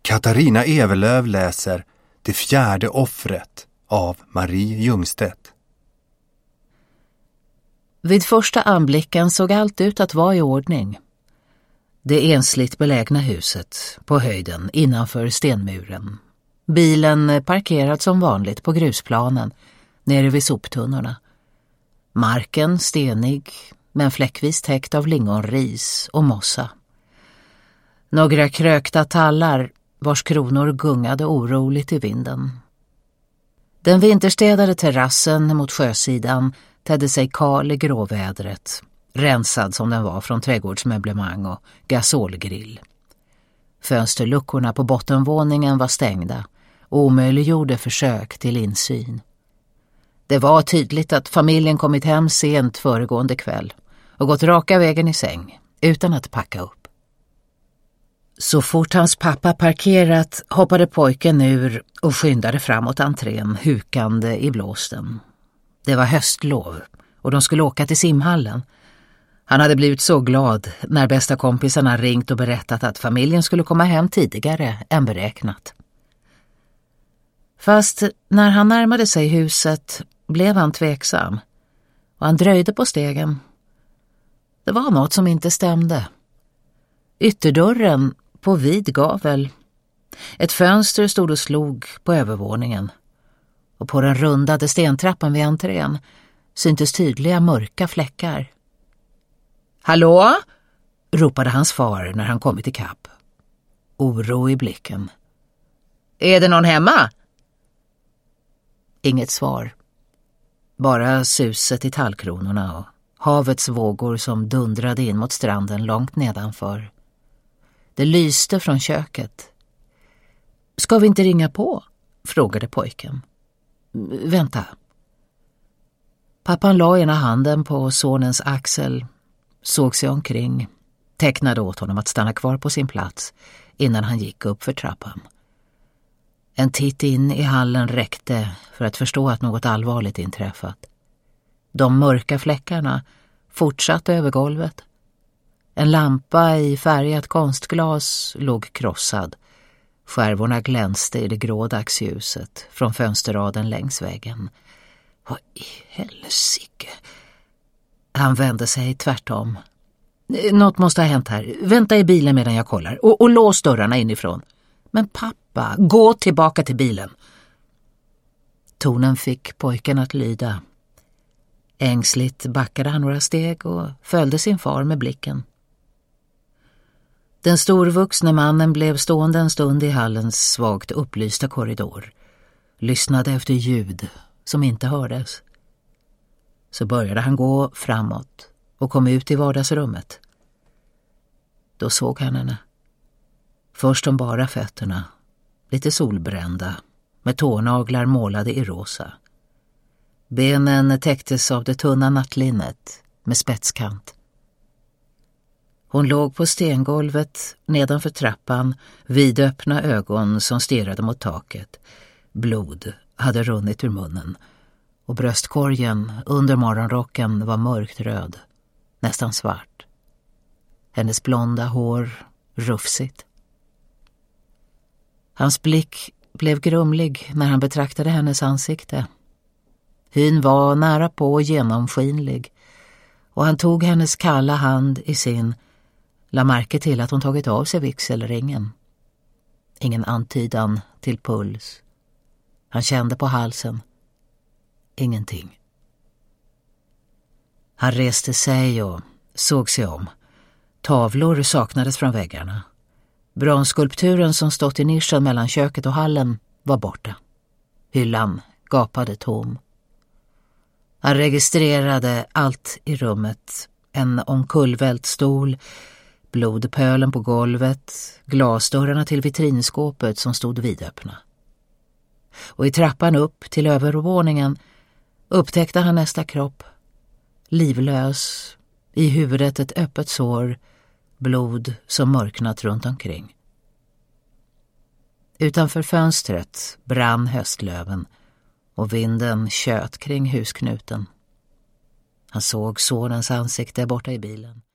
Katarina Evelöv läser Det fjärde offret av Marie Ljungstedt. Vid första anblicken såg allt ut att vara i ordning. Det ensligt belägna huset på höjden innanför stenmuren. Bilen parkerad som vanligt på grusplanen nere vid soptunnorna. Marken stenig men fläckvis täckt av lingonris och mossa. Några krökta tallar vars kronor gungade oroligt i vinden. Den vinterstädade terrassen mot sjösidan tedde sig kal i gråvädret, rensad som den var från trädgårdsmöblemang och gasolgrill. Fönsterluckorna på bottenvåningen var stängda och omöjliggjorde försök till insyn. Det var tydligt att familjen kommit hem sent föregående kväll och gått raka vägen i säng utan att packa upp. Så fort hans pappa parkerat hoppade pojken ur och skyndade framåt entrén, hukande i blåsten. Det var höstlov och de skulle åka till simhallen. Han hade blivit så glad när bästa kompisarna ringt och berättat att familjen skulle komma hem tidigare än beräknat. Fast när han närmade sig huset blev han tveksam och han dröjde på stegen. Det var något som inte stämde. Ytterdörren på vid gavel. Ett fönster stod och slog på övervåningen. Och på den rundade stentrappan vid entrén syntes tydliga mörka fläckar. "Hallå?" ropade hans far när han kommit i kapp. Oro i blicken. "Är det någon hemma?" Inget svar. Bara suset i tallkronorna och havets vågor som dundrade in mot stranden långt nedanför. Det lyste från köket. "Ska vi inte ringa på?" frågade pojken. "Vänta." Pappan la ena handen på sonens axel, såg sig omkring, tecknade åt honom att stanna kvar på sin plats innan han gick upp för trappan. En titt in i hallen räckte för att förstå att något allvarligt inträffat. De mörka fläckarna fortsatte över golvet. En lampa i färgat konstglas låg krossad. Skärvorna glänste i det grå dagsljuset från fönsterraden längs väggen. Vad i helsike? Han vände sig tvärtom. "Något måste ha hänt här. Vänta i bilen medan jag kollar. Och lås dörrarna inifrån." "Men pappa, gå tillbaka till bilen." Tonen fick pojken att lyda. Ängsligt backade han några steg och följde sin far med blicken. Den storvuxne mannen blev stående en stund i hallens svagt upplysta korridor. Lyssnade efter ljud som inte hördes. Så började han gå framåt och kom ut i vardagsrummet. Då såg han henne. Först de bara fötterna, lite solbrända, med tånaglar målade i rosa. Benen täcktes av det tunna nattlinnet med spetskant. Hon låg på stengolvet nedanför trappan, vidöppna ögon som stirrade mot taket. Blod hade runnit ur munnen och bröstkorgen under morgonrocken var mörkt röd, nästan svart. Hennes blonda hår rufsigt. Hans blick blev grumlig när han betraktade hennes ansikte. Hyn var nära på genomskinlig och han tog hennes kalla hand i sin, la märke till att hon tagit av sig vigselringen. Ingen antydan till puls. Han kände på halsen. Ingenting. Han reste sig och såg sig om. Tavlor saknades från väggarna. Bronsskulpturen som stått i nischen mellan köket och hallen var borta. Hyllan gapade tom. Han registrerade allt i rummet. En omkullvält stol, blodpölen på golvet, glasdörrarna till vitrinskåpet som stod vidöppna. Och i trappan upp till övervåningen upptäckte han nästa kropp. Livlös, i huvudet ett öppet sår, blod som mörknat runt omkring. Utanför fönstret brann höstlöven och vinden tjöt kring husknuten. Han såg sonens ansikte borta i bilen.